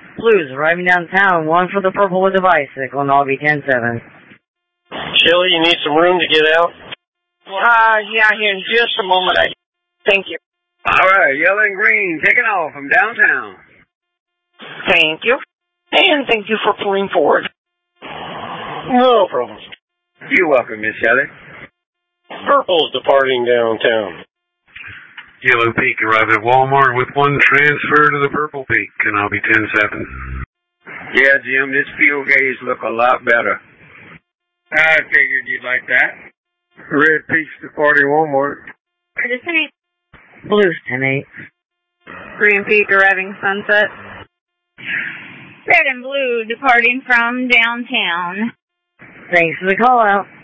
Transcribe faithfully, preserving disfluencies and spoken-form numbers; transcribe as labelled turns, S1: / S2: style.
S1: Blues arriving downtown, one for the purple with the bicycle, and I'll be ten seven.
S2: Shelly, you need some room to get out?
S3: Uh, yeah, here in just a moment. I Thank you.
S4: All right, yellow and green, taking off from downtown.
S3: Thank you. And thank you for pulling forward.
S2: No problem.
S4: You're welcome, Miss Shelley.
S2: Purple's departing downtown.
S5: Yellow Peak arrived at Walmart with one transfer to the Purple Peak, and I'll be ten seven.
S4: Yeah, Jim, this fuel gauge look a lot better. I figured you'd like that.
S6: Red Peak's departing Walmart.
S7: Curtis ten eight.
S1: Blues ten eight.
S7: Green Peak arriving Sunset. Red and blue departing from downtown.
S1: Thanks for the call out.